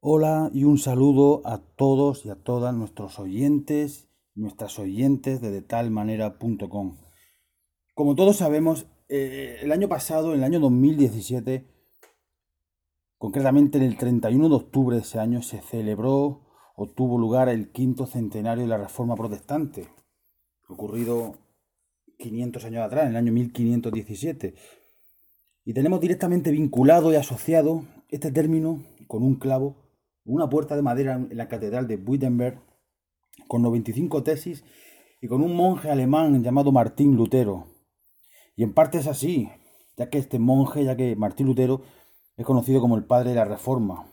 Hola y un saludo a todos y a todas nuestros oyentes, nuestras oyentes de detalmanera.com. Como todos sabemos, el año pasado, en el año 2017, concretamente en el 31 de octubre de ese año, se celebró o tuvo lugar el quinto centenario de la Reforma Protestante, ocurrido 500 años atrás, en el año 1517. Y tenemos directamente vinculado y asociado este término con un clavo, una puerta de madera en la catedral de Wittenberg, con 95 tesis y con un monje alemán llamado Martín Lutero. Y en parte es así, ya que Martín Lutero es conocido como el padre de la Reforma.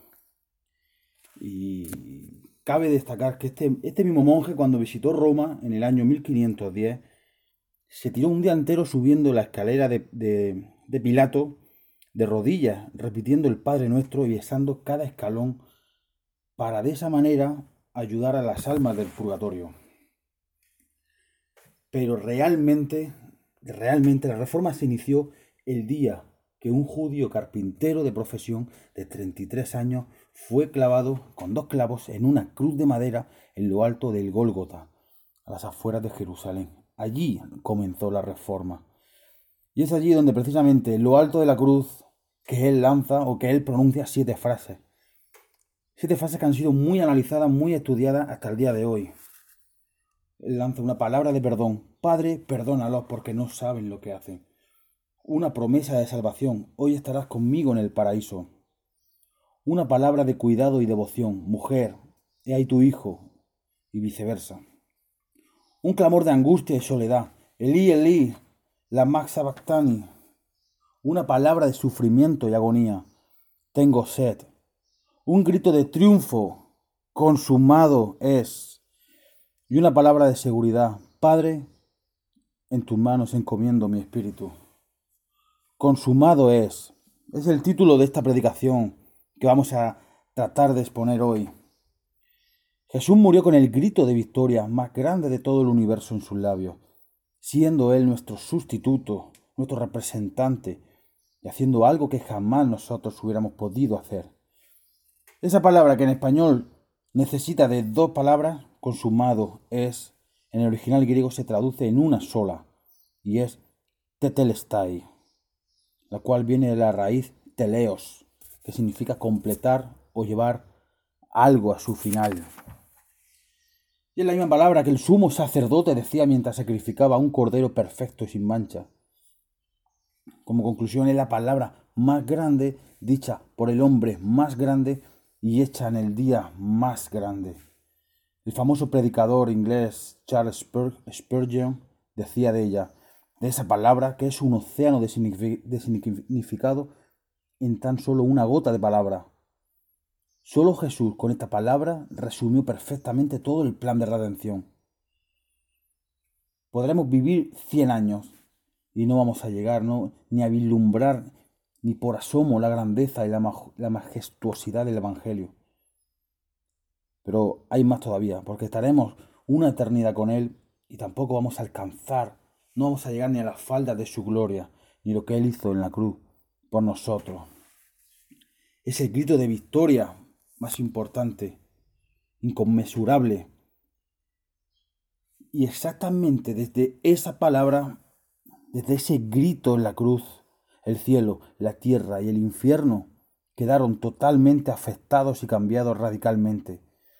Y cabe destacar que este mismo monje, cuando visitó Roma en el año 1510, se tiró un día entero subiendo la escalera de Pilato de rodillas, repitiendo el Padre Nuestro y besando cada escalón para de esa manera ayudar a las almas del purgatorio. Pero realmente la reforma se inició el día que un judío carpintero de profesión de 33 años fue clavado con 2 clavos en una cruz de madera en lo alto del Gólgota, a las afueras de Jerusalén. Allí comenzó la reforma. Y es allí donde precisamente en lo alto de la cruz que él lanza o que él pronuncia 7 frases. 7 frases que han sido muy analizadas, muy estudiadas hasta el día de hoy. Él lanza una palabra de perdón. Padre, perdónalos porque no saben lo que hacen. Una promesa de salvación. Hoy estarás conmigo en el paraíso. Una palabra de cuidado y devoción. Mujer, he ahí tu hijo. Y viceversa. Un clamor de angustia y soledad. Elí, Elí, lama sabactani. Una palabra de sufrimiento y agonía. Tengo sed. Un grito de triunfo. Consumado es. Y una palabra de seguridad. Padre, en tus manos encomiendo mi espíritu. Consumado es. Es el título de esta predicación que vamos a tratar de exponer hoy. Jesús murió con el grito de victoria más grande de todo el universo en sus labios, siendo Él nuestro sustituto, nuestro representante, y haciendo algo que jamás nosotros hubiéramos podido hacer. Esa palabra que en español necesita de 2 palabras, consumado, es, en el original griego se traduce en una sola, y es tetelestai, la cual viene de la raíz teleos, que significa completar o llevar algo a su final. Y es la misma palabra que el sumo sacerdote decía mientras sacrificaba un cordero perfecto y sin mancha. Como conclusión, es la palabra más grande dicha por el hombre más grande y hecha en el día más grande. El famoso predicador inglés Charles Spurgeon decía de ella, de esa palabra, que es un océano de significado en tan solo una gota de palabra. Solo Jesús con esta palabra resumió perfectamente todo el plan de redención. Podremos vivir 100 años y no vamos a llegar ni a vislumbrar ni por asomo la grandeza y la majestuosidad del Evangelio. Pero hay más todavía, porque estaremos una eternidad con Él y tampoco vamos a alcanzar, no vamos a llegar ni a las faldas de su gloria, ni lo que Él hizo en la cruz por nosotros. Es el grito de victoria más importante, inconmensurable. Y exactamente desde esa palabra, desde ese grito en la cruz, el cielo, la tierra y el infierno quedaron totalmente afectados y cambiados radicalmente.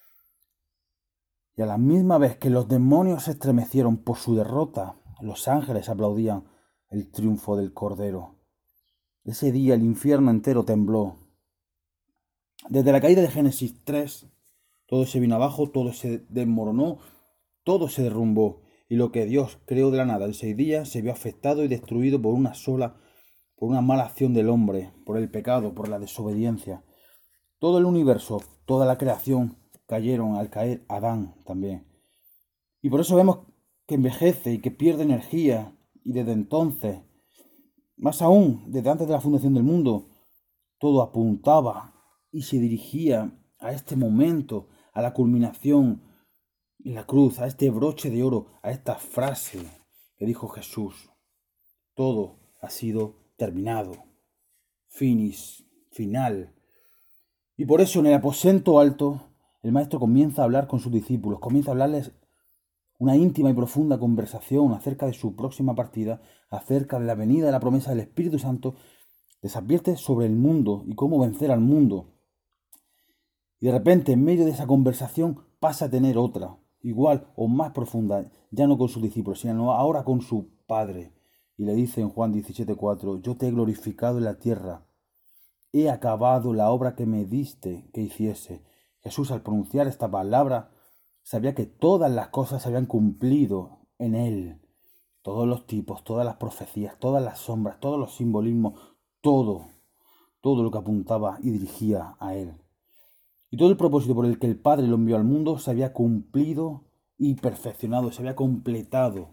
Y a la misma vez que los demonios se estremecieron por su derrota, los ángeles aplaudían el triunfo del Cordero. Ese día el infierno entero tembló. Desde la caída de Génesis 3, todo se vino abajo, todo se desmoronó, todo se derrumbó, y lo que Dios creó de la nada en 6 días se vio afectado y destruido por una mala acción del hombre, por el pecado, por la desobediencia. Todo el universo, toda la creación cayeron al caer Adán también. Y por eso vemos que envejece y que pierde energía, y desde entonces, más aún, desde antes de la fundación del mundo, todo apuntaba y se dirigía a este momento, a la culminación en la cruz, a este broche de oro, a esta frase que dijo Jesús. Todo ha sido terminado. Finis, final. Y por eso en el aposento alto, el maestro comienza a hablar con sus discípulos, comienza a hablarles una íntima y profunda conversación acerca de su próxima partida, acerca de la venida de la promesa del Espíritu Santo. Les advierte sobre el mundo y cómo vencer al mundo. Y de repente, en medio de esa conversación, pasa a tener otra, igual o más profunda, ya no con sus discípulos, sino ahora con su Padre. Y le dice en Juan 17:4, yo te he glorificado en la tierra, he acabado la obra que me diste que hiciese. Jesús, al pronunciar esta palabra, sabía que todas las cosas se habían cumplido en él. Todos los tipos, todas las profecías, todas las sombras, todos los simbolismos, todo lo que apuntaba y dirigía a él. Y todo el propósito por el que el Padre lo envió al mundo se había cumplido y perfeccionado, se había completado.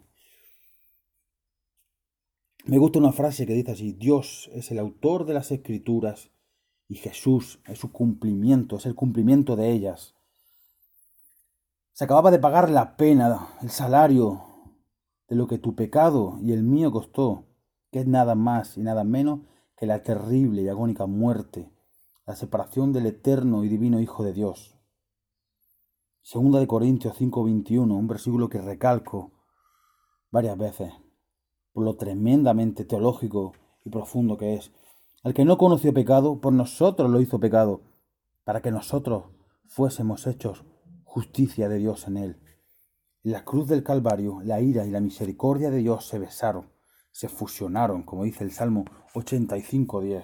Me gusta una frase que dice así: Dios es el autor de las Escrituras y Jesús es su cumplimiento, es el cumplimiento de ellas. Se acababa de pagar la pena, el salario de lo que tu pecado y el mío costó, que es nada más y nada menos que la terrible y agónica muerte, la separación del eterno y divino Hijo de Dios. Segunda de Corintios 5:21, un versículo que recalco varias veces, por lo tremendamente teológico y profundo que es. Al que no conoció pecado, por nosotros lo hizo pecado, para que nosotros fuésemos hechos justicia de Dios en él. En la cruz del Calvario, la ira y la misericordia de Dios se besaron, se fusionaron, como dice el Salmo 85:10.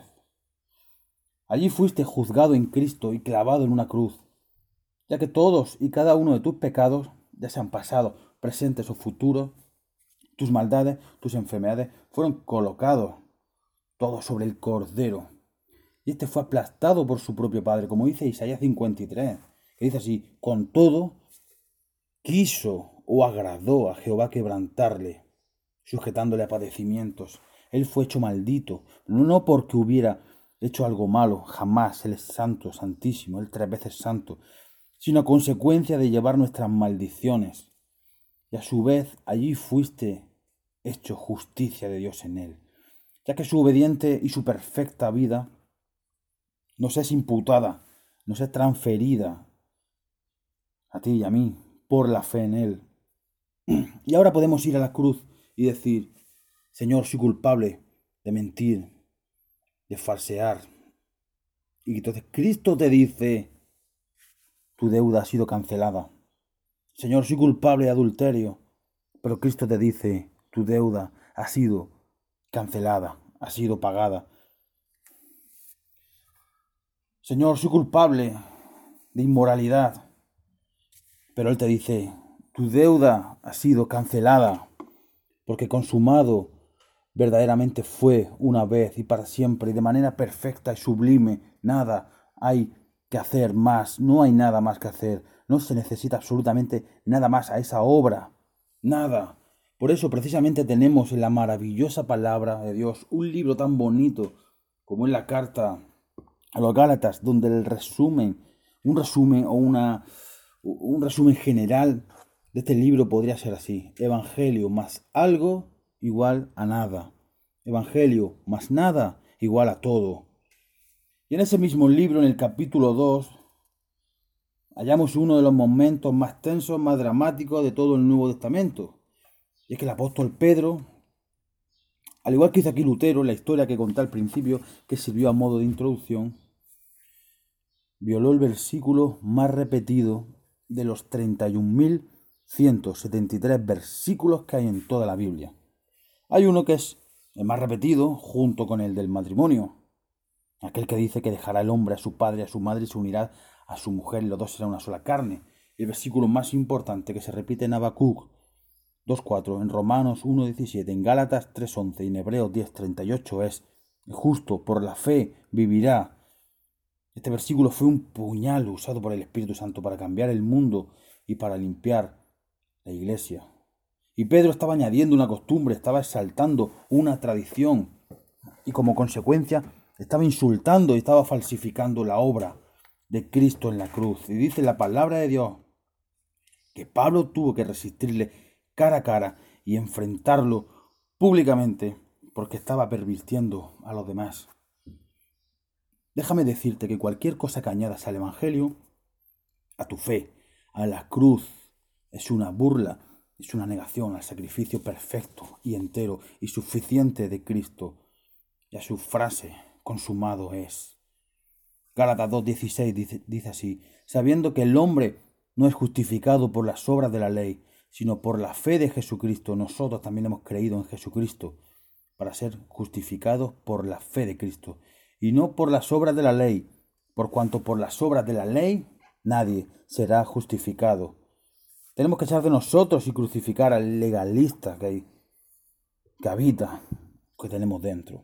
Allí fuiste juzgado en Cristo y clavado en una cruz, ya que todos y cada uno de tus pecados, ya sean pasados, presentes o futuros, tus maldades, tus enfermedades, fueron colocados todos sobre el Cordero. Y este fue aplastado por su propio Padre, como dice Isaías 53, que dice así: con todo, quiso o agradó a Jehová quebrantarle, sujetándole a padecimientos. Él fue hecho maldito, no porque hubiera hecho algo malo, jamás. Él es santo, santísimo, Él 3 veces santo, sino a consecuencia de llevar nuestras maldiciones. Y a su vez allí fuiste hecho justicia de Dios en Él, ya que su obediente y su perfecta vida nos es imputada, nos es transferida a ti y a mí por la fe en Él. Y ahora podemos ir a la cruz y decir: Señor, soy culpable de mentir, de falsear. Y entonces Cristo te dice: tu deuda ha sido cancelada. Señor, soy culpable de adulterio, pero Cristo te dice: tu deuda ha sido cancelada, ha sido pagada. Señor, soy culpable de inmoralidad, pero Él te dice: tu deuda ha sido cancelada, porque consumado verdaderamente fue una vez y para siempre, y de manera perfecta y sublime. Nada hay que hacer más, no hay nada más que hacer, no se necesita absolutamente nada más a esa obra, nada. Por eso precisamente tenemos en la maravillosa palabra de Dios un libro tan bonito como es la carta a los Gálatas, donde un resumen general de este libro podría ser así: Evangelio más algo igual a nada. Evangelio más nada igual a todo. Y en ese mismo libro, en el capítulo 2, hallamos uno de los momentos más tensos, más dramáticos de todo el Nuevo Testamento. Y es que el apóstol Pedro, al igual que hizo aquí Lutero, la historia que conté al principio, que sirvió a modo de introducción, violó el versículo más repetido de los 31.173 versículos que hay en toda la Biblia. Hay uno que es el más repetido, junto con el del matrimonio, aquel que dice que dejará el hombre a su padre y a su madre y se unirá a su mujer y los dos serán una sola carne. El versículo más importante que se repite en Habacuc 2:4, en Romanos 1:17, en Gálatas 3:11 y en Hebreos 10:38 es: el justo por la fe vivirá. Este versículo fue un puñal usado por el Espíritu Santo para cambiar el mundo y para limpiar la iglesia. Y Pedro estaba añadiendo una costumbre, estaba exaltando una tradición y como consecuencia estaba insultando y estaba falsificando la obra de Cristo en la cruz. Y dice la palabra de Dios que Pablo tuvo que resistirle cara a cara y enfrentarlo públicamente porque estaba pervirtiendo a los demás. Déjame decirte que cualquier cosa que añadas al Evangelio, a tu fe, a la cruz, es una burla, es una negación al sacrificio perfecto y entero y suficiente de Cristo y a su frase, consumado es. Gálatas 2:16 dice así, sabiendo que el hombre no es justificado por las obras de la ley, sino por la fe de Jesucristo. Nosotros también hemos creído en Jesucristo para ser justificados por la fe de Cristo y no por las obras de la ley, por cuanto por las obras de la ley nadie será justificado. Tenemos que echar de nosotros y crucificar al legalista que habita, que tenemos dentro.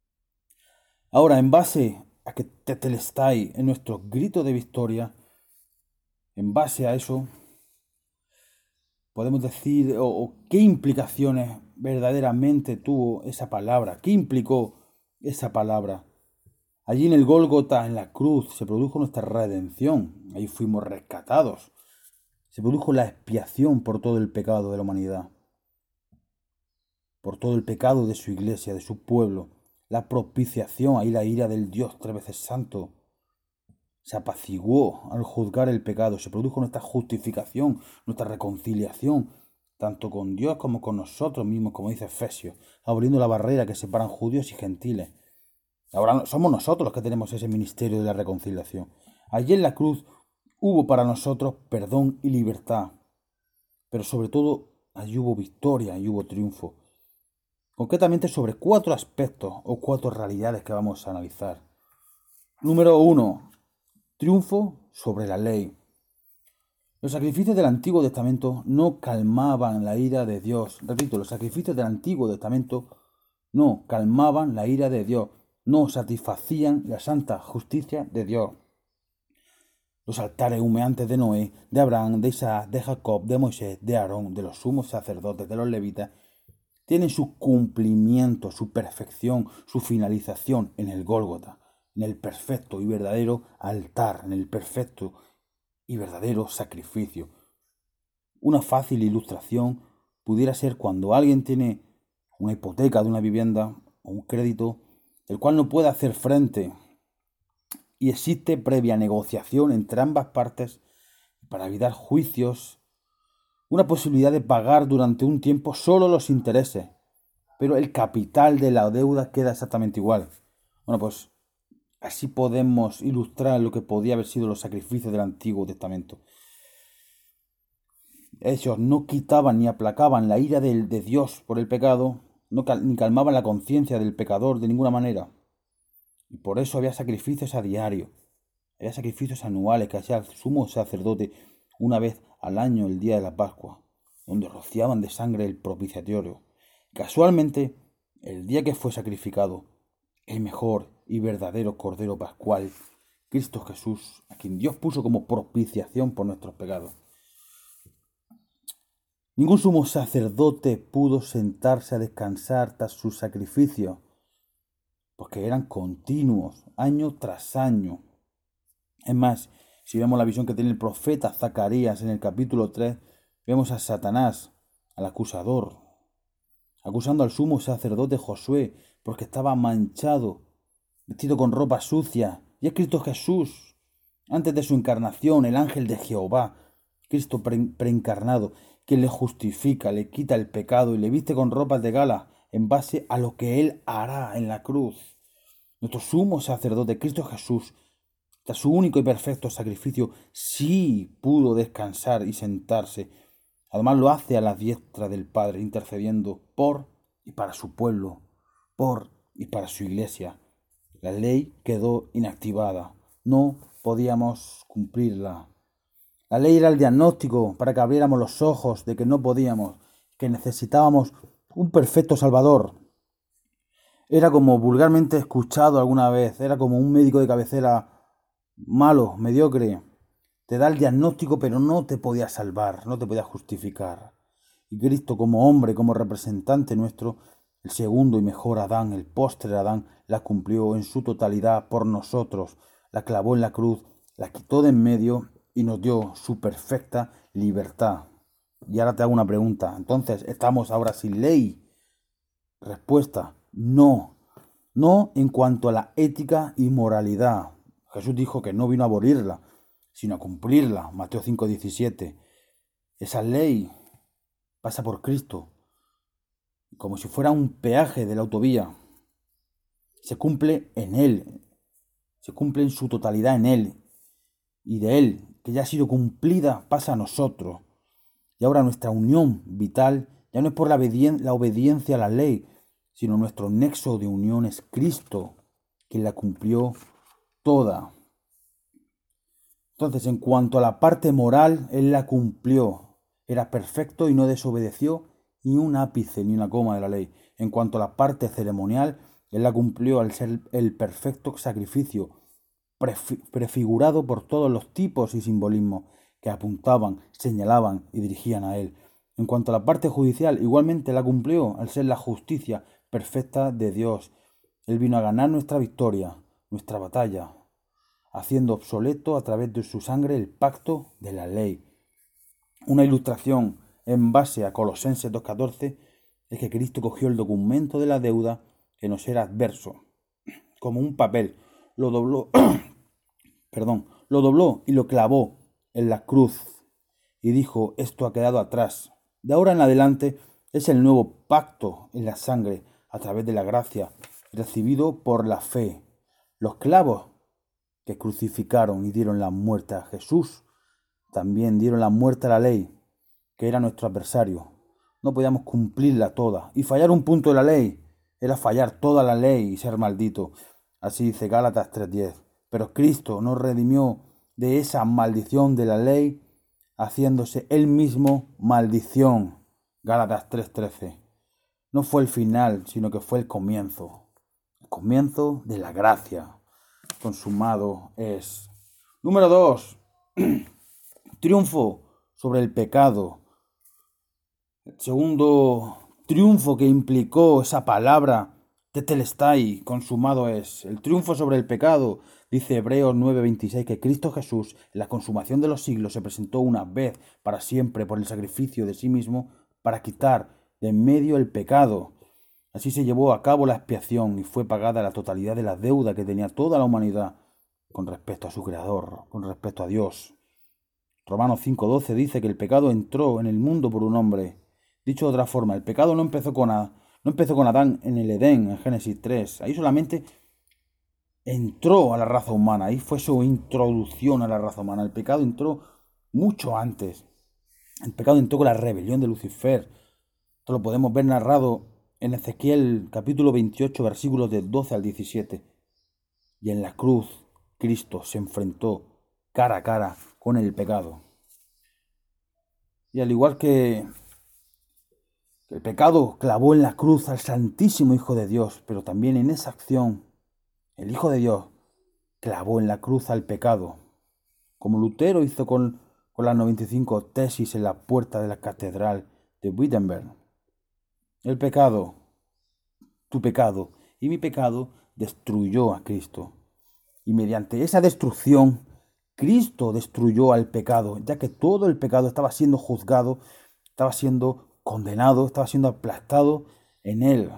Ahora, en base a que tetelestai en nuestro grito de victoria, en base a eso, podemos decir, o qué implicaciones verdaderamente tuvo esa palabra, qué implicó esa palabra. Allí en el Gólgota, en la cruz, se produjo nuestra redención, ahí fuimos rescatados, se produjo la expiación por todo el pecado de la humanidad, por todo el pecado de su iglesia, de su pueblo, la propiciación, ahí la ira del Dios 3 veces santo, se apaciguó al juzgar el pecado, se produjo nuestra justificación, nuestra reconciliación, tanto con Dios como con nosotros mismos, como dice Efesios, abriendo la barrera que separan judíos y gentiles. Ahora somos nosotros los que tenemos ese ministerio de la reconciliación. Allí en la cruz hubo para nosotros perdón y libertad, pero sobre todo allí hubo victoria y hubo triunfo. Concretamente sobre 4 aspectos o 4 realidades que vamos a analizar. Número 1. Triunfo sobre la ley. Los sacrificios del Antiguo Testamento no calmaban la ira de Dios. Repito, los sacrificios del Antiguo Testamento no calmaban la ira de Dios, no satisfacían la santa justicia de Dios. Los altares humeantes de Noé, de Abraham, de Isaac, de Jacob, de Moisés, de Aarón, de los sumos sacerdotes, de los levitas, tienen su cumplimiento, su perfección, su finalización en el Gólgota, en el perfecto y verdadero altar, en el perfecto y verdadero sacrificio. Una fácil ilustración pudiera ser cuando alguien tiene una hipoteca de una vivienda o un crédito, el cual no puede hacer frente y existe previa negociación entre ambas partes para evitar juicios, una posibilidad de pagar durante un tiempo solo los intereses, pero el capital de la deuda queda exactamente igual. Bueno, pues así podemos ilustrar lo que podía haber sido los sacrificios del Antiguo Testamento. Ellos no quitaban ni aplacaban la ira de Dios por el pecado, ni calmaban la conciencia del pecador de ninguna manera. Y por eso había sacrificios a diario, había sacrificios anuales que hacía el sumo sacerdote una vez al año, el día de la Pascua, donde rociaban de sangre el propiciatorio. Casualmente, el día que fue sacrificado, el mejor y verdadero Cordero Pascual, Cristo Jesús, a quien Dios puso como propiciación por nuestros pecados. Ningún sumo sacerdote pudo sentarse a descansar tras su sacrificio, porque eran continuos, año tras año. Es más, si vemos la visión que tiene el profeta Zacarías en el capítulo 3, vemos a Satanás, al acusador, acusando al sumo sacerdote Josué porque estaba manchado, vestido con ropa sucia. Y es Cristo Jesús, antes de su encarnación, el ángel de Jehová, Cristo preencarnado, quien le justifica, le quita el pecado y le viste con ropas de gala en base a lo que Él hará en la cruz. Nuestro sumo sacerdote, Cristo Jesús, tras su único y perfecto sacrificio, sí pudo descansar y sentarse. Además lo hace a la diestra del Padre, intercediendo por y para su pueblo, por y para su iglesia. La ley quedó inactivada, no podíamos cumplirla. La ley era el diagnóstico para que abriéramos los ojos de que no podíamos, que necesitábamos un perfecto Salvador. Era como vulgarmente escuchado alguna vez, era como un médico de cabecera malo, mediocre. Te da el diagnóstico, pero no te podía salvar, no te podía justificar. Y Cristo, como hombre, como representante nuestro, el segundo y mejor Adán, el postre Adán, la cumplió en su totalidad por nosotros, la clavó en la cruz, la quitó de en medio y nos dio su perfecta libertad. Y ahora te hago una pregunta. Entonces, ¿estamos ahora sin ley? Respuesta, no. no en cuanto a la ética y moralidad. Jesús dijo que no vino a abolirla, sino a cumplirla. Mateo 5:17. Esa ley pasa por Cristo, como si fuera un peaje de la autovía. Se cumple en Él, se cumple en su totalidad en Él, y de Él, que ya ha sido cumplida, pasa a nosotros. Y ahora nuestra unión vital ya no es por la obediencia a la ley, sino nuestro nexo de unión es Cristo, quien la cumplió toda. Entonces, en cuanto a la parte moral, Él la cumplió. Era perfecto y no desobedeció ni un ápice ni una coma de la ley. En cuanto a la parte ceremonial, Él la cumplió al ser el perfecto sacrificio, prefigurado por todos los tipos y simbolismos que apuntaban, señalaban y dirigían a Él. En cuanto a la parte judicial, igualmente la cumplió al ser la justicia perfecta de Dios. Él vino a ganar nuestra victoria, nuestra batalla, haciendo obsoleto a través de su sangre el pacto de la ley. Una ilustración en base a Colosenses 2:14 es que Cristo cogió el documento de la deuda que nos era adverso, como un papel, lo dobló, lo dobló y lo clavó en la cruz y dijo: esto ha quedado atrás. De ahora en adelante es el nuevo pacto en la sangre a través de la gracia recibido por la fe. Los clavos que crucificaron y dieron la muerte a Jesús también dieron la muerte a la ley, que era nuestro adversario. No podíamos cumplirla toda, y fallar un punto de la ley era fallar toda la ley y ser maldito. Así dice Gálatas 3:10. Pero Cristo nos redimió de esa maldición de la ley, haciéndose Él mismo maldición. Gálatas 3:13. No fue el final, sino que fue el comienzo de la gracia. Consumado es. Número 2. Triunfo sobre el pecado. El segundo triunfo que implicó esa palabra tetelestai, consumado es. El triunfo sobre el pecado. Dice Hebreos 9:26 que Cristo Jesús, en la consumación de los siglos, se presentó una vez para siempre por el sacrificio de sí mismo para quitar de en medio el pecado. Así se llevó a cabo la expiación y fue pagada la totalidad de la deuda que tenía toda la humanidad con respecto a su Creador, con respecto a Dios. Romanos 5:12 dice que el pecado entró en el mundo por un hombre. Dicho de otra forma, el pecado no empezó con Adán en el Edén, en Génesis 3. Ahí solamente entró a la raza humana. Ahí fue su introducción a la raza humana. El pecado entró mucho antes. El pecado entró con la rebelión de Lucifer. Esto lo podemos ver narrado en Ezequiel capítulo 28, versículos del 12 al 17. Y en la cruz, Cristo se enfrentó cara a cara con el pecado. Y al igual que el pecado clavó en la cruz al Santísimo Hijo de Dios, pero también en esa acción, el Hijo de Dios clavó en la cruz al pecado, como Lutero hizo con las 95 tesis en la puerta de la catedral de Wittenberg. El pecado, tu pecado y mi pecado, destruyó a Cristo. Y mediante esa destrucción, Cristo destruyó al pecado, ya que todo el pecado estaba siendo juzgado, estaba siendo condenado, estaba siendo aplastado en Él.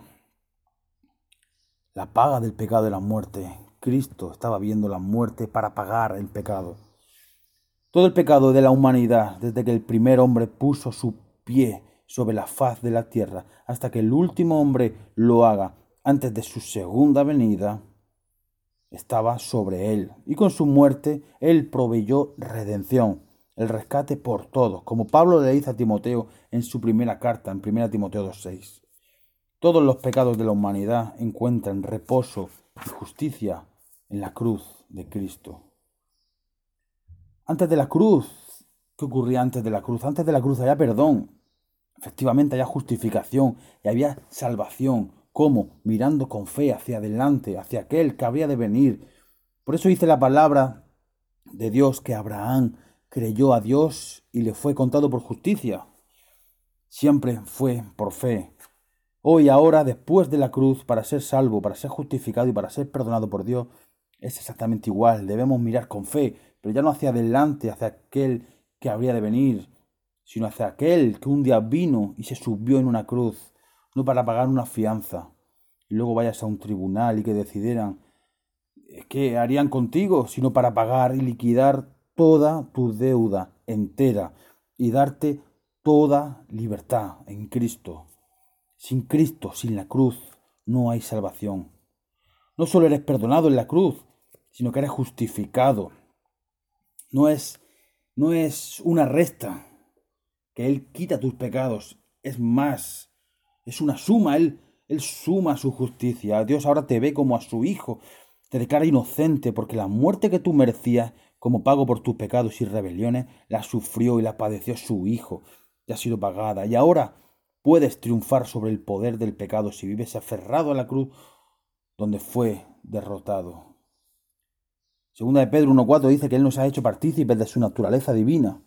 La paga del pecado es la muerte. Cristo estaba viendo la muerte para pagar el pecado. Todo el pecado de la humanidad, desde que el primer hombre puso su pie sobre la faz de la tierra, hasta que el último hombre lo haga antes de su segunda venida, estaba sobre él. Y con su muerte, él proveyó redención, el rescate por todos, como Pablo le dice a Timoteo en su primera carta, en 1 Timoteo 2:6. Todos los pecados de la humanidad encuentran reposo y justicia en la cruz de Cristo. Antes de la cruz, ¿qué ocurría antes de la cruz? Antes de la cruz había perdón. Efectivamente había justificación y había salvación. ¿Cómo? Mirando con fe hacia adelante, hacia aquel que habría de venir. Por eso dice la palabra de Dios que Abraham creyó a Dios y le fue contado por justicia. Siempre fue por fe. Hoy, ahora, después de la cruz, para ser salvo, para ser justificado y para ser perdonado por Dios, es exactamente igual. Debemos mirar con fe, pero ya no hacia adelante, hacia aquel que habría de venir, sino hacia aquel que un día vino y se subió en una cruz, no para pagar una fianza. y luego vayas a un tribunal y que decidieran qué harían contigo, sino para pagar y liquidar toda tu deuda entera y darte toda libertad en Cristo. Sin Cristo, sin la cruz, no hay salvación. No solo eres perdonado en la cruz, sino que eres justificado. No es una resta, que Él quita tus pecados, es más, es una suma, Él suma su justicia. Dios ahora te ve como a su hijo, te declara inocente, porque la muerte que tú merecías como pago por tus pecados y rebeliones, la sufrió y la padeció su hijo, te ha sido pagada. Y ahora puedes triunfar sobre el poder del pecado si vives aferrado a la cruz donde fue derrotado. Segunda de Pedro 1:4 dice que Él nos ha hecho partícipes de su naturaleza divina.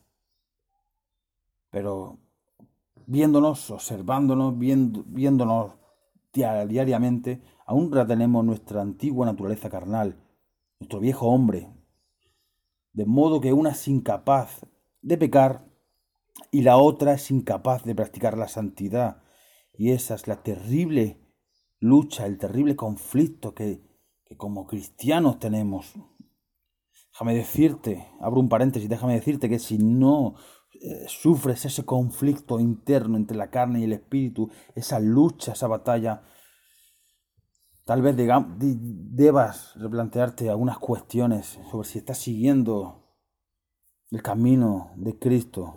Pero viéndonos, observándonos, viéndonos diariamente, aún retenemos nuestra antigua naturaleza carnal, nuestro viejo hombre. De modo que una es incapaz de pecar y la otra es incapaz de practicar la santidad. Y esa es la terrible lucha, el terrible conflicto que como cristianos tenemos. Déjame decirte, abro un paréntesis, déjame decirte que si no sufres ese conflicto interno entre la carne y el espíritu, esa lucha, esa batalla, tal vez debas replantearte algunas cuestiones sobre si estás siguiendo el camino de Cristo.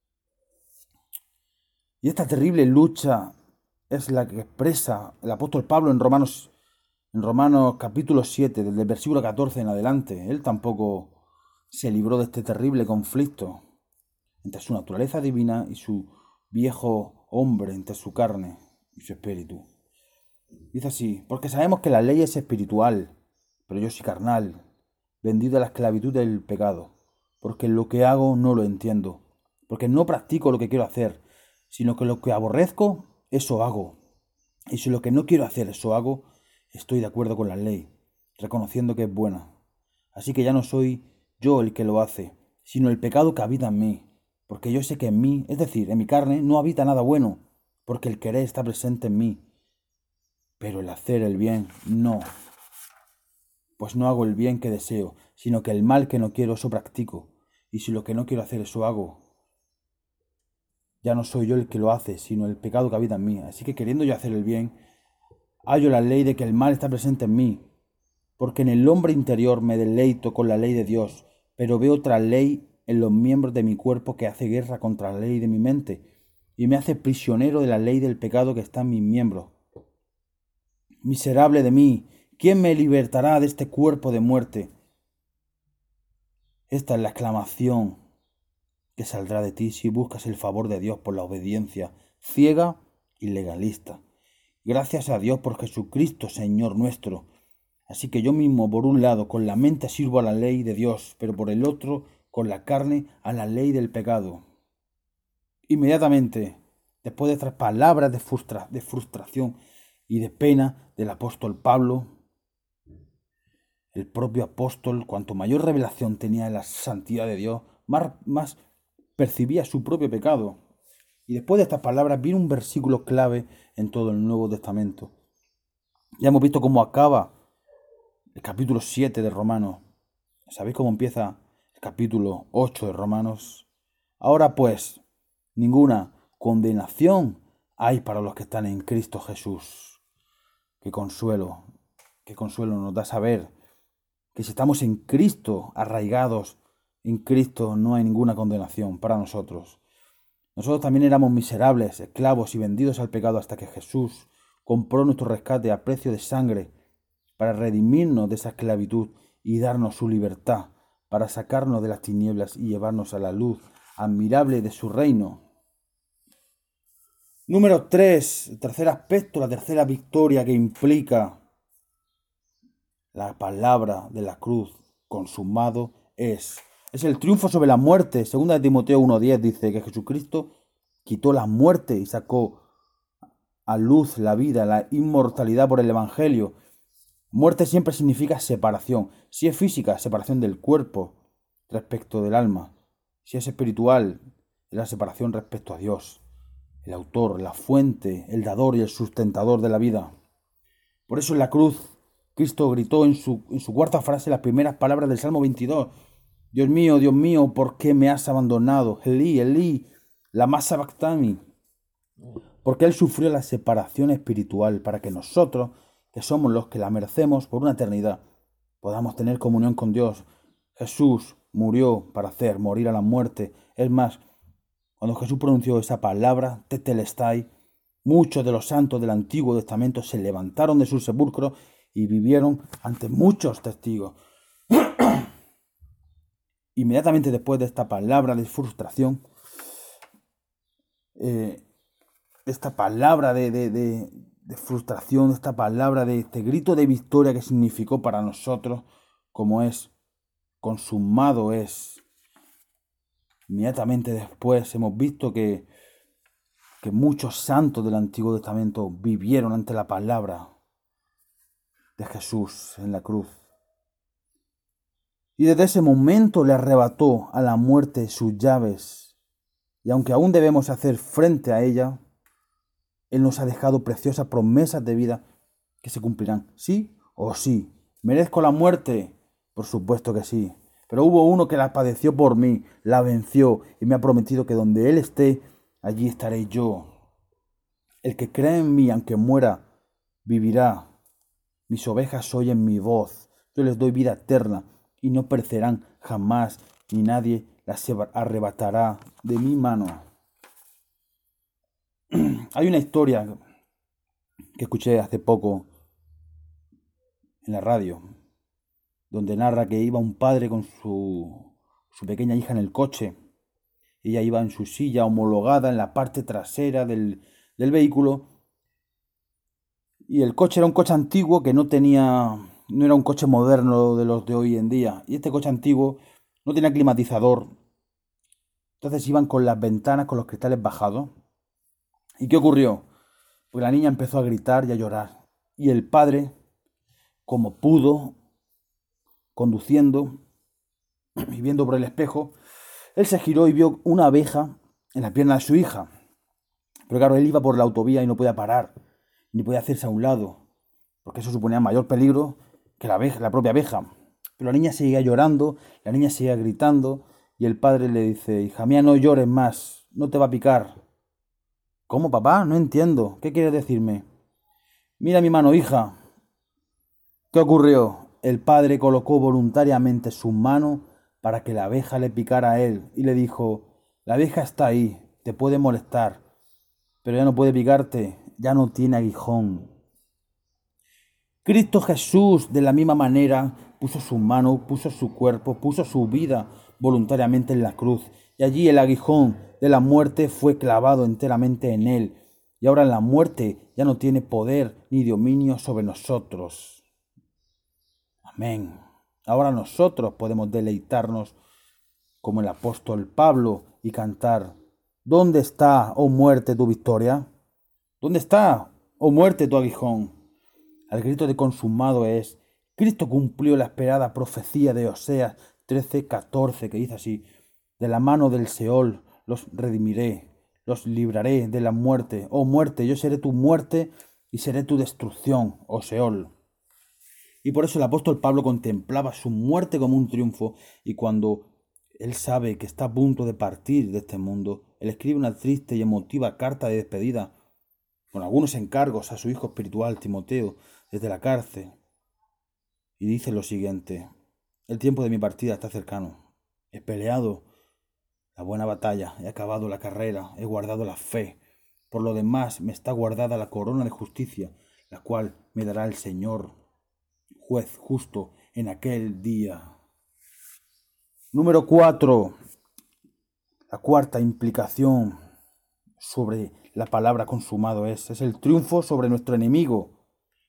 Y esta terrible lucha es la que expresa el apóstol Pablo en Romanos capítulo 7, desde el versículo 14 en adelante. Él tampoco se libró de este terrible conflicto entre su naturaleza divina y su viejo hombre, entre su carne y su espíritu. Dice así: porque sabemos que la ley es espiritual, pero yo soy carnal, vendido a la esclavitud del pecado, porque lo que hago no lo entiendo, porque no practico lo que quiero hacer, sino que lo que aborrezco, eso hago. Y si lo que no quiero hacer, eso hago, estoy de acuerdo con la ley, reconociendo que es buena. Así que ya no soy yo el que lo hace, sino el pecado que habita en mí. Porque yo sé que en mí, es decir, en mi carne, no habita nada bueno, porque el querer está presente en mí. Pero el hacer el bien, no. Pues no hago el bien que deseo, sino que el mal que no quiero, eso practico. Y si lo que no quiero hacer, eso hago, ya no soy yo el que lo hace, sino el pecado que habita en mí. Así que queriendo yo hacer el bien, hallo la ley de que el mal está presente en mí, porque en el hombre interior me deleito con la ley de Dios, pero veo otra ley en los miembros de mi cuerpo que hace guerra contra la ley de mi mente, y me hace prisionero de la ley del pecado que está en mis miembros. Miserable de mí, ¿quién me libertará de este cuerpo de muerte? Esta es la exclamación que saldrá de ti si buscas el favor de Dios por la obediencia ciega y legalista. Gracias a Dios por Jesucristo, Señor nuestro. Así que yo mismo, por un lado, con la mente sirvo a la ley de Dios, pero por el otro, con la carne, a la ley del pecado. Inmediatamente, después de estas palabras de frustración y de pena del apóstol Pablo, el propio apóstol, cuanto mayor revelación tenía de la santidad de Dios, más percibía su propio pecado. Y después de estas palabras viene un versículo clave en todo el Nuevo Testamento. Ya hemos visto cómo acaba el capítulo 7 de Romanos. ¿Sabéis cómo empieza el capítulo 8 de Romanos? Ahora pues, ninguna condenación hay para los que están en Cristo Jesús. Qué consuelo nos da saber que si estamos en Cristo, arraigados en Cristo, no hay ninguna condenación para nosotros. Nosotros también éramos miserables, esclavos y vendidos al pecado hasta que Jesús compró nuestro rescate a precio de sangre para redimirnos de esa esclavitud y darnos su libertad, para sacarnos de las tinieblas y llevarnos a la luz admirable de su reino. Número 3, el tercer aspecto, la tercera victoria que implica la palabra de la cruz, consumado es el triunfo sobre la muerte. Segunda de Timoteo 1:10 dice que Jesucristo quitó la muerte y sacó a luz la vida, la inmortalidad por el Evangelio. Muerte siempre significa separación. Si es física, separación del cuerpo respecto del alma. Si es espiritual, es la separación respecto a Dios, el autor, la fuente, el dador y el sustentador de la vida. Por eso en la cruz Cristo gritó en su cuarta frase las primeras palabras del Salmo 22. Dios mío, ¿por qué me has abandonado? Elí, Elí, lama sabactani. Porque Él sufrió la separación espiritual para que nosotros, que somos los que la merecemos por una eternidad, podamos tener comunión con Dios. Jesús murió para hacer morir a la muerte. Es más, cuando Jesús pronunció esa palabra, tetelestai, muchos de los santos del Antiguo Testamento se levantaron de sus sepulcros y vivieron ante muchos testigos. Inmediatamente después de esta palabra de frustración, esta palabra de frustración, esta palabra de este grito de victoria que significó para nosotros, como es consumado es. Inmediatamente después hemos visto que muchos santos del Antiguo Testamento vivieron ante la palabra de Jesús en la cruz. Y desde ese momento le arrebató a la muerte sus llaves. Y aunque aún debemos hacer frente a ella, Él nos ha dejado preciosas promesas de vida que se cumplirán. ¿Sí o sí? ¿Merezco la muerte? Por supuesto que sí. Pero hubo uno que la padeció por mí, la venció y me ha prometido que donde Él esté, allí estaré yo. El que cree en mí, aunque muera, vivirá. Mis ovejas oyen mi voz. Yo les doy vida eterna y no perecerán jamás, ni nadie las arrebatará de mi mano. Hay una historia que escuché hace poco en la radio, donde narra que iba un padre con su pequeña hija en el coche. Ella iba en su silla homologada en la parte trasera del vehículo. Y el coche era un coche antiguo que no era un coche moderno de los de hoy en día. Y este coche antiguo no tenía climatizador. Entonces iban con las ventanas, con los cristales bajados. ¿Y qué ocurrió? Pues la niña empezó a gritar y a llorar. Y el padre, como pudo, conduciendo y viendo por el espejo, él se giró y vio una abeja en la pierna de su hija. Pero claro, él iba por la autovía y no podía parar, ni podía hacerse a un lado, porque eso suponía mayor peligro que la propia abeja. Pero la niña seguía llorando, la niña seguía gritando, y el padre le dice: hija mía, no llores más, no te va a picar. ¿Cómo, papá? No entiendo. ¿Qué quieres decirme? Mira mi mano, hija. ¿Qué ocurrió? El padre colocó voluntariamente su mano para que la abeja le picara a él y le dijo: la abeja está ahí, te puede molestar, pero ya no puede picarte, ya no tiene aguijón. Cristo Jesús, de la misma manera, puso su mano, puso su cuerpo, puso su vida voluntariamente en la cruz. Y allí el aguijón de la muerte fue clavado enteramente en él. Y ahora la muerte ya no tiene poder ni dominio sobre nosotros. Amén. Ahora nosotros podemos deleitarnos como el apóstol Pablo y cantar: ¿dónde está, oh muerte, tu victoria? ¿Dónde está, oh muerte, tu aguijón? Al grito de consumado es. Cristo cumplió la esperada profecía de Oseas 13:14, que dice así: de la mano del Seol los redimiré, los libraré de la muerte. Oh muerte, yo seré tu muerte y seré tu destrucción, oh Seol. Y por eso el apóstol Pablo contemplaba su muerte como un triunfo, y cuando él sabe que está a punto de partir de este mundo, él escribe una triste y emotiva carta de despedida, con algunos encargos a su hijo espiritual Timoteo desde la cárcel, y dice lo siguiente: el tiempo de mi partida está cercano. He peleado la buena batalla, he acabado la carrera, he guardado la fe. Por lo demás me está guardada la corona de justicia, la cual me dará el Señor, juez justo, en aquel día. Número 4. La cuarta implicación sobre la palabra consumado es el triunfo sobre nuestro enemigo.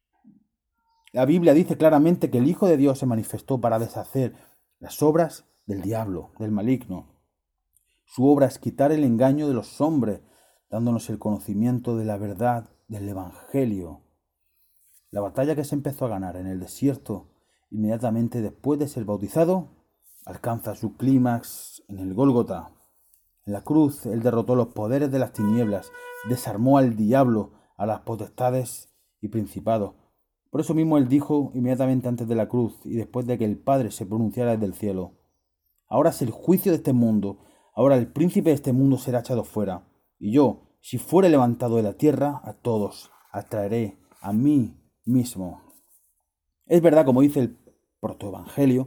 La Biblia dice claramente que el Hijo de Dios se manifestó para deshacer las obras del diablo, del maligno. Su obra es quitar el engaño de los hombres, dándonos el conocimiento de la verdad del Evangelio. La batalla que se empezó a ganar en el desierto inmediatamente después de ser bautizado alcanza su clímax en el Gólgota. En la cruz él derrotó los poderes de las tinieblas, desarmó al diablo, a las potestades y principados, Por eso mismo él dijo inmediatamente antes de la cruz y después de que el Padre se pronunciara desde el cielo: ahora es el juicio de este mundo, ahora el príncipe de este mundo será echado fuera, y yo, si fuere levantado de la tierra, a todos atraeré a mí mismo. Es verdad, como dice el protoevangelio,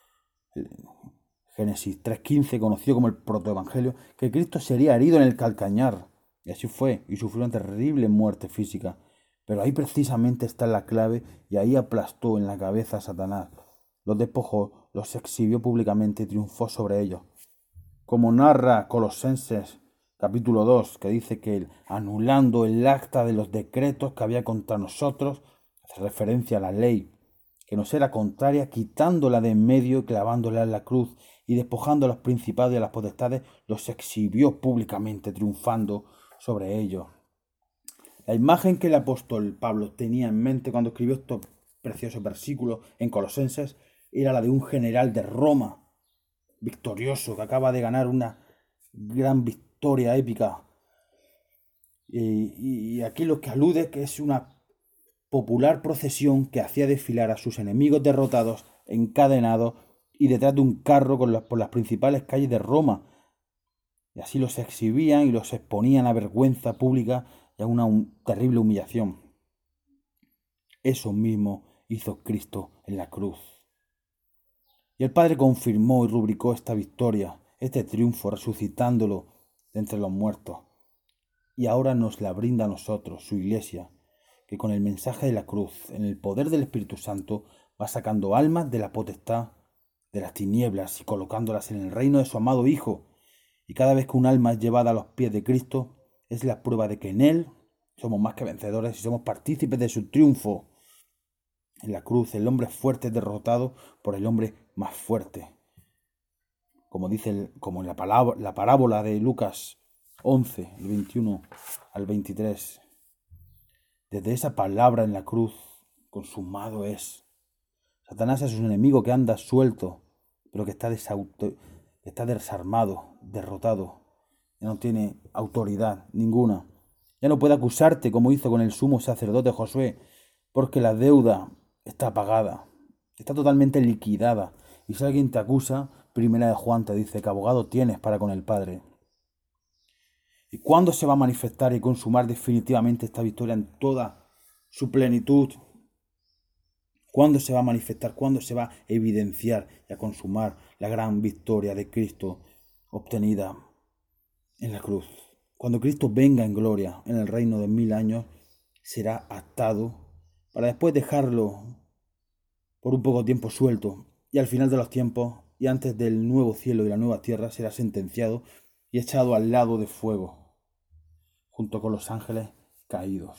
Génesis 3:15, conocido como el protoevangelio, que Cristo sería herido en el calcañar. Y así fue, y sufrió una terrible muerte física. Pero ahí precisamente está la clave, y ahí aplastó en la cabeza a Satanás. Los despojó, los exhibió públicamente y triunfó sobre ellos. Como narra Colosenses capítulo 2, que dice que anulando el acta de los decretos que había contra nosotros, hace referencia a la ley, que nos era contraria, quitándola de en medio y clavándola en la cruz, y despojando a los principados y a las potestades, los exhibió públicamente, triunfando sobre ellos. La imagen que el apóstol Pablo tenía en mente cuando escribió estos preciosos versículos en Colosenses era la de un general de Roma, victorioso, que acaba de ganar una gran victoria épica. Y aquí lo que alude que es una popular procesión que hacía desfilar a sus enemigos derrotados, encadenados y detrás de un carro por las principales calles de Roma. Y así los exhibían y los exponían a vergüenza pública y a una terrible humillación. Eso mismo hizo Cristo en la cruz. Y el Padre confirmó y rubricó esta victoria, este triunfo, resucitándolo de entre los muertos. Y ahora nos la brinda a nosotros, su Iglesia, que con el mensaje de la cruz, en el poder del Espíritu Santo, va sacando almas de la potestad de las tinieblas y colocándolas en el reino de su amado Hijo. Y cada vez que un alma es llevada a los pies de Cristo, es la prueba de que en Él somos más que vencedores y somos partícipes de su triunfo. En la cruz el hombre fuerte es derrotado por el hombre más fuerte. Como dice como en la parábola de Lucas 11, el 21 al 23. Desde esa palabra en la cruz, consumado es. Satanás es un enemigo que anda suelto, pero que está desarmado, derrotado. Ya no tiene autoridad ninguna. Ya no puede acusarte como hizo con el sumo sacerdote Josué, porque la deuda está pagada, está totalmente liquidada. Y si alguien te acusa, Primera de Juan te dice que abogado tienes para con el Padre. ¿Y cuándo se va a manifestar y consumar definitivamente esta victoria en toda su plenitud? ¿Cuándo se va a manifestar? ¿Cuándo se va a evidenciar y a consumar la gran victoria de Cristo obtenida en la cruz? Cuando Cristo venga en gloria en el reino de 1000 años, será atado para después dejarlo por un poco tiempo suelto, y al final de los tiempos y antes del nuevo cielo y la nueva tierra será sentenciado y echado al lado de fuego, junto con los ángeles caídos.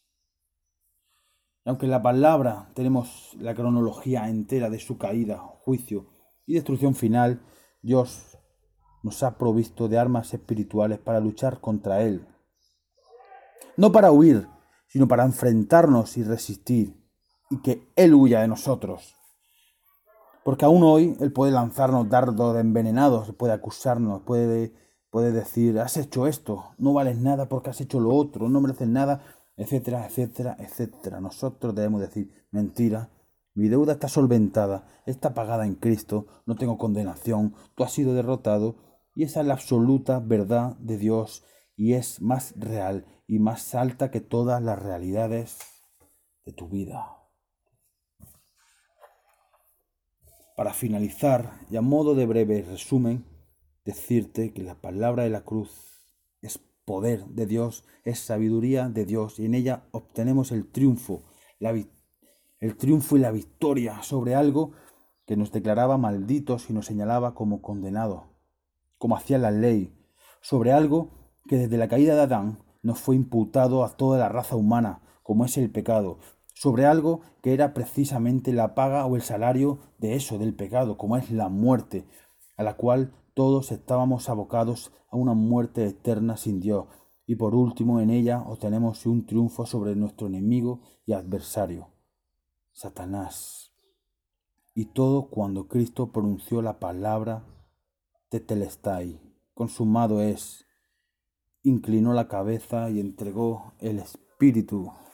Y aunque en la palabra tenemos la cronología entera de su caída, juicio y destrucción final, Dios nos ha provisto de armas espirituales para luchar contra Él. No para huir, sino para enfrentarnos y resistir, y que Él huya de nosotros. Porque aún hoy Él puede lanzarnos dardos envenenados, puede acusarnos, puede decir: has hecho esto, no vales nada porque has hecho lo otro, no mereces nada, etcétera, etcétera, etcétera. Nosotros debemos decir: mentira, mi deuda está solventada, está pagada en Cristo, no tengo condenación, tú has sido derrotado, y esa es la absoluta verdad de Dios, y es más real y más alta que todas las realidades de tu vida. Para finalizar, y a modo de breve resumen, decirte que la palabra de la cruz es poder de Dios, es sabiduría de Dios, y en ella obtenemos el triunfo y la victoria sobre algo que nos declaraba malditos y nos señalaba como condenados, como hacía la ley, sobre algo que desde la caída de Adán nos fue imputado a toda la raza humana, como es el pecado, sobre algo que era precisamente la paga o el salario de eso, del pecado, como es la muerte, a la cual todos estábamos abocados a una muerte eterna sin Dios, y por último en ella obtenemos un triunfo sobre nuestro enemigo y adversario, Satanás. Y todo cuando Cristo pronunció la palabra tetelestai, consumado es, inclinó la cabeza y entregó el espíritu.